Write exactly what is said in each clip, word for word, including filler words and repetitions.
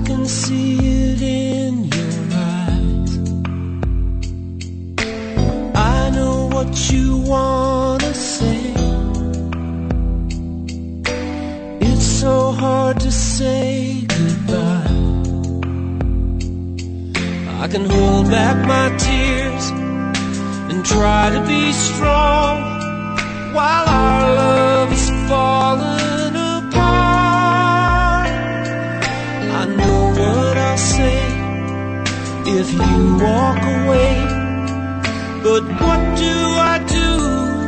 can see it in your eyes. I know what you wanna say. It's so hard to say goodbye. I can hold back my tears and try to be strong while our love is falling apart. I know what I'll say if you walk away, but what do I do?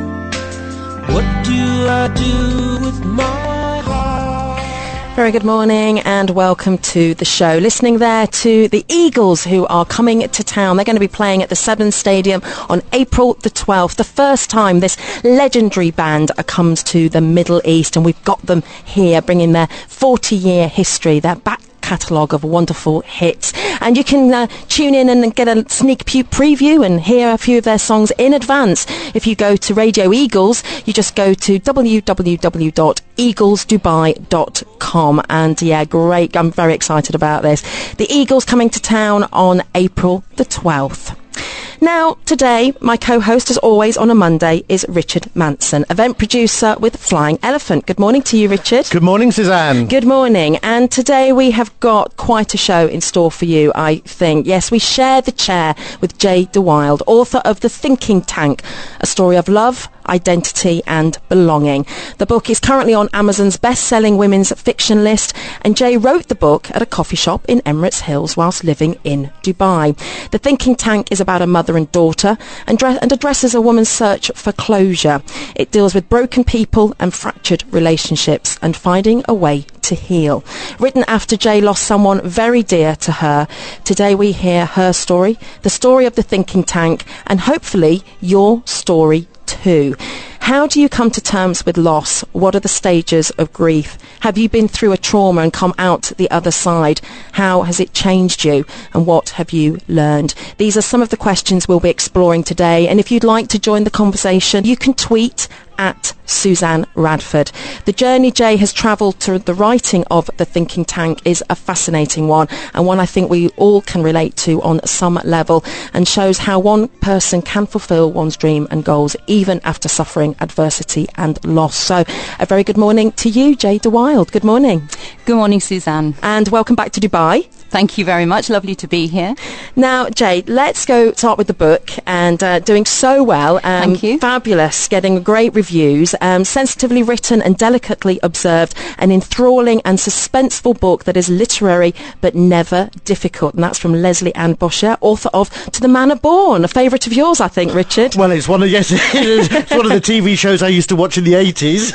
What do I do with my heart? Very good morning and welcome to the show. Listening there to the Eagles, who are coming to town. They're going to be playing at the Severn Stadium on April the twelfth. The first time this legendary band comes to the Middle East, and we've got them here bringing their forty-year history, their back catalogue of wonderful hits. And you can uh, tune in and get a sneak peek preview and hear a few of their songs in advance. If you go to Radio Eagles, you just go to w w w dot eagles dubai dot com. And yeah, great. I'm very excited about this. The Eagles coming to town on April the twelfth. Now, today, my co-host, as always, on a Monday, is Richard Manson, event producer with Flying Elephant. Good morning to you, Richard. Good morning, Suzanne. Good morning. And today we have got quite a show in store for you, I think. Yes, we share the chair with Jay DeWild, author of The Thinking Tank, a story of love, identity and belonging. The book is currently on Amazon's best-selling women's fiction list, and Jay wrote the book at a coffee shop in Emirates Hills whilst living in Dubai. The Thinking Tank is about a mother and daughter and, dre- and addresses a woman's search for closure. It deals with broken people and fractured relationships and finding a way to heal. Written after Jay lost someone very dear to her, today we hear her story, the story of The Thinking Tank, and hopefully your story too. How do you come to terms with loss? What are the stages of grief? Have you been through a trauma and come out the other side? How has it changed you? And what have you learned? These are some of the questions we'll be exploring today. And if you'd like to join the conversation, you can tweet at Suzanne Radford. The journey Jay has travelled to the writing of The Thinking Tank is a fascinating one, and one I think we all can relate to on some level, and shows how one person can fulfil one's dream and goals even after suffering adversity and loss. So a very good morning to you, Jay DeWild. Good morning. Good morning, Suzanne. And welcome back to Dubai. Thank you very much. Lovely to be here. Now, Jay, let's go start with the book, and uh, doing so well. Um, Thank you. Fabulous, getting great reviews, um, sensitively written and delicately observed, an enthralling and suspenseful book that is literary but never difficult. And that's from Leslie Ann Bosher, author of To the Manor Born, a favourite of yours, I think, Richard. Well, it's one of yes, it's one of the T V shows I used to watch in the eighties.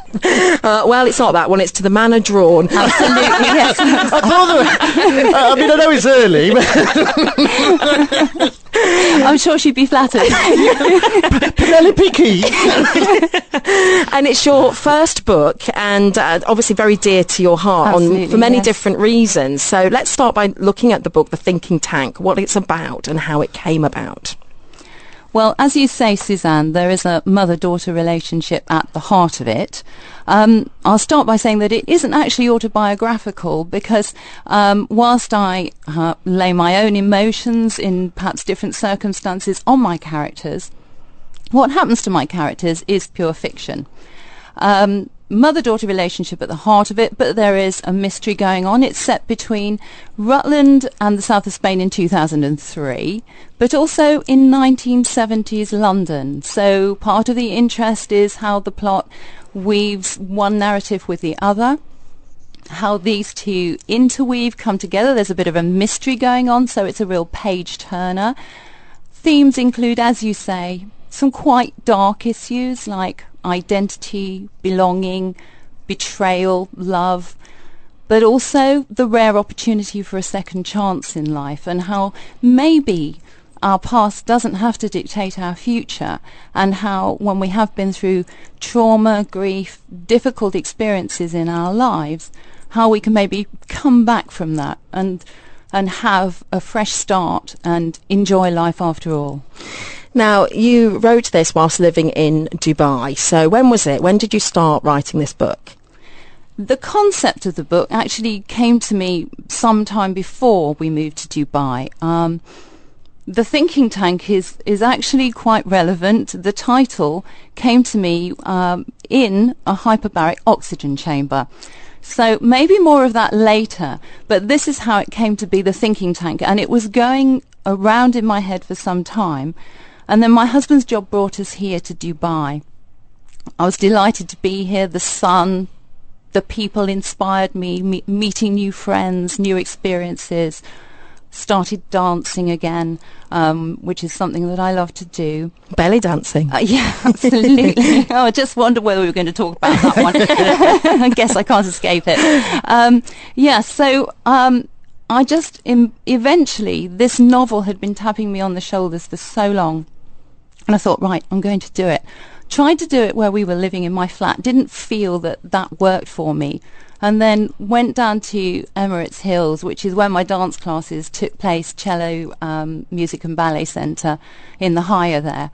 uh, well, it's not that one. It's To the Manor Drawn. Absolutely, yes. I thought that, I mean, I know it's early, but I'm sure she'd be flattered. Penelope Key. And it's your first book, and uh, obviously very dear to your heart on, for many yes. different reasons. So let's start by looking at the book, The Thinking Tank, what it's about and how it came about. Well, as you say, Suzanne, there is a mother-daughter relationship at the heart of it. Um, I'll start by saying that it isn't actually autobiographical because um, whilst I uh, lay my own emotions in perhaps different circumstances on my characters, what happens to my characters is pure fiction. Um, mother-daughter relationship at the heart of it, but there is a mystery going on. It's set between Rutland and the south of Spain in two thousand three, but also in nineteen seventies London. So part of the interest is how the plot weaves one narrative with the other, how these two interweave, come together. There's a bit of a mystery going on, so it's a real page-turner. Themes include, as you say, some quite dark issues like identity, belonging, betrayal, love, but also the rare opportunity for a second chance in life, and how maybe our past doesn't have to dictate our future, and how when we have been through trauma, grief, difficult experiences in our lives, how we can maybe come back from that and and have a fresh start and enjoy life after all. Now, you wrote this whilst living in Dubai. So when was it? When did you start writing this book? the concept of the book actually came to me sometime before we moved to Dubai. Um, the thinking tank is, is actually quite relevant. The title came to me um, in a hyperbaric oxygen chamber. So maybe more of that later, but this is how it came to be, the thinking tank, and it was going around in my head for some time. And then my husband's job brought us here to Dubai. I was delighted to be here. The sun, the people inspired me, me meeting new friends, new experiences, started dancing again, um, which is something that I love to do. Belly dancing. Uh, yeah, absolutely. Oh, I just wonder whether we were going to talk about that one. I guess I can't escape it. Um, yeah, so um, I just, im- eventually, this novel had been tapping me on the shoulders for so long. And I thought, right, I'm going to do it. Tried to do it where we were living in my flat. Didn't feel that that worked for me. And then went down to Emirates Hills, which is where my dance classes took place, cello, um, music and ballet centre in the Higher there.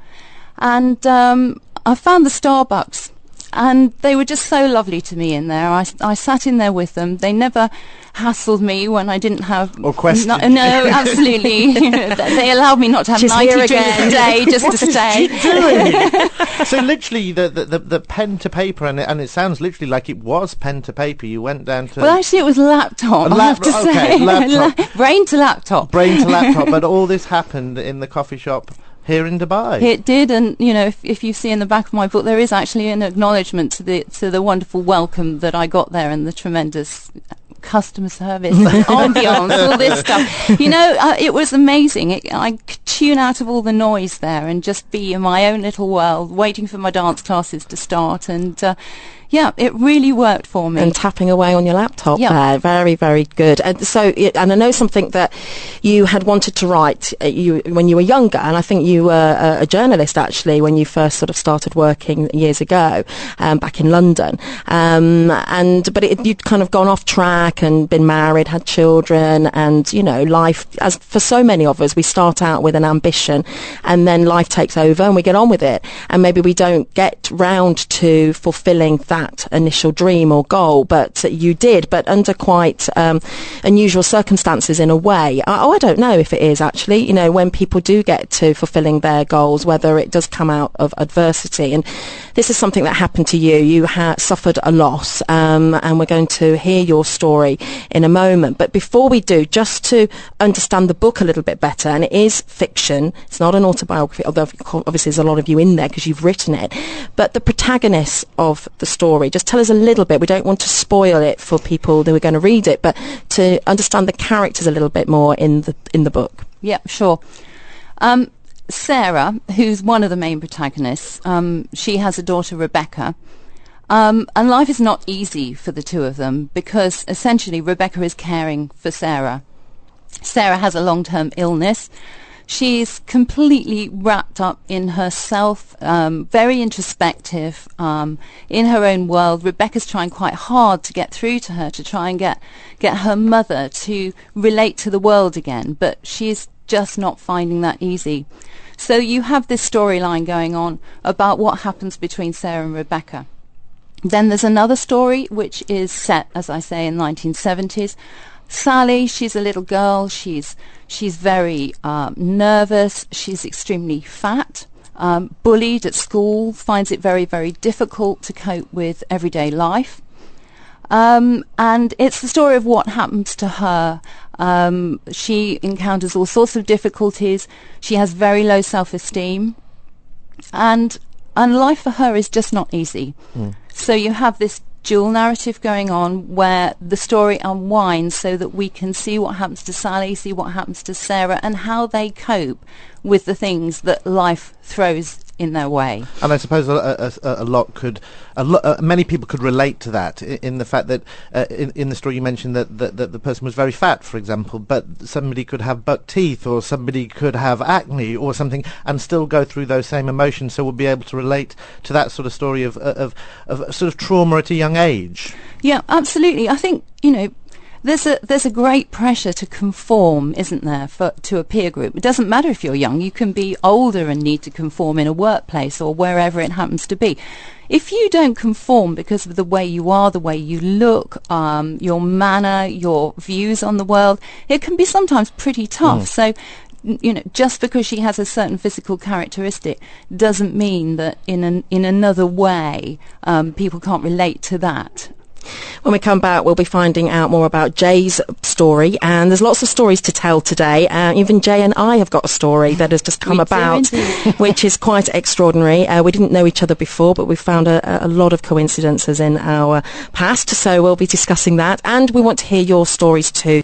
And um, I found the Starbucks, and they were just so lovely to me in there. I, I sat in there with them. They never hassled me when I didn't have... Or questioned. No, no, absolutely. They allowed me not to have She's ninety here drinks again. a day just What to is stay. she doing? So literally, the, the, the, the pen to paper, and it, and it sounds literally like it was pen to paper. You went down to... Well, actually, it was laptop, A I have lap- to okay, say. laptop. La- brain to laptop. brain to laptop, but all this happened in the coffee shop here in Dubai. It did, and you know, if, if you see in the back of my book, there is actually an acknowledgement to the to the wonderful welcome that I got there and the tremendous customer service, ambience, all this stuff. You know, uh, it was amazing. It, I could tune out of all the noise there and just be in my own little world, waiting for my dance classes to start. And uh, yeah, it really worked for me. And tapping away on your laptop Yeah. there. Very, very good. And so, it, and I know something that you had wanted to write uh, you when you were younger, and I think you were a, a journalist actually when you first sort of started working years ago, um, back in London. Um, and but it, you'd kind of gone off track and been married, had children, and you know, life, as for so many of us, we start out with an ambition, and then life takes over and we get on with it, and maybe we don't get round to fulfilling that that initial dream or goal, but uh, you did, but under quite um, unusual circumstances in a way. I, oh, I don't know if it is actually, you know, when people do get to fulfilling their goals, whether it does come out of adversity. And this is something that happened to you. You ha- suffered a loss, um, and we're going to hear your story in a moment. But before we do, just to understand the book a little bit better, and it is fiction, it's not an autobiography, although obviously there's a lot of you in there because you've written it, but the protagonist of the story, just tell us a little bit. We don't want to spoil it for people who are going to read it, but to understand the characters a little bit more in the in the book. Yeah, sure. Um, Sarah, who's one of the main protagonists, um, she has a daughter, Rebecca, um, and life is not easy for the two of them because essentially Rebecca is caring for Sarah. Sarah has a long-term illness. She's completely wrapped up in herself, um, very introspective, um, in her own world. Rebecca's trying quite hard to get through to her, to try and get get her mother to relate to the world again, but she's just not finding that easy. So you have this storyline going on about what happens between Sarah and Rebecca. Then there's another story which is set, as I say, in the nineteen seventies. Sally, she's a little girl. She's she's very um, nervous. She's extremely fat, um, bullied at school, finds it very, very difficult to cope with everyday life. Um, and it's the story of what happens to her. Um, she encounters all sorts of difficulties. She has very low self-esteem. And, and life for her is just not easy. Mm. So you have this dual narrative going on where the story unwinds so that we can see what happens to Sally, see what happens to Sarah, and how they cope with the things that life throws in their way. And I suppose a, a, a lot could, a lo- uh, many people could relate to that in, in the fact that uh, in, in the story you mentioned that, that, that the person was very fat, for example, but somebody could have buck teeth or somebody could have acne or something and still go through those same emotions, so we'll be able to relate to that sort of story of, of, of sort of trauma at a young age. Yeah, absolutely. I think, you know, There's a there's a great pressure to conform, isn't there, for to a peer group. It doesn't matter if you're young. You can be older and need to conform in a workplace or wherever it happens to be. If you don't conform because of the way you are, the way you look, um, your manner, your views on the world, it can be sometimes pretty tough. Mm. So, you know, just because she has a certain physical characteristic doesn't mean that in an, in another way um, people can't relate to that. When we come back, we'll be finding out more about Jay's story, and there's lots of stories to tell today. Uh, even Jay and I have got a story that has just come about, which is quite extraordinary. Uh, we didn't know each other before, but we found a, a lot of coincidences in our past, so we'll be discussing that, and we want to hear your stories too.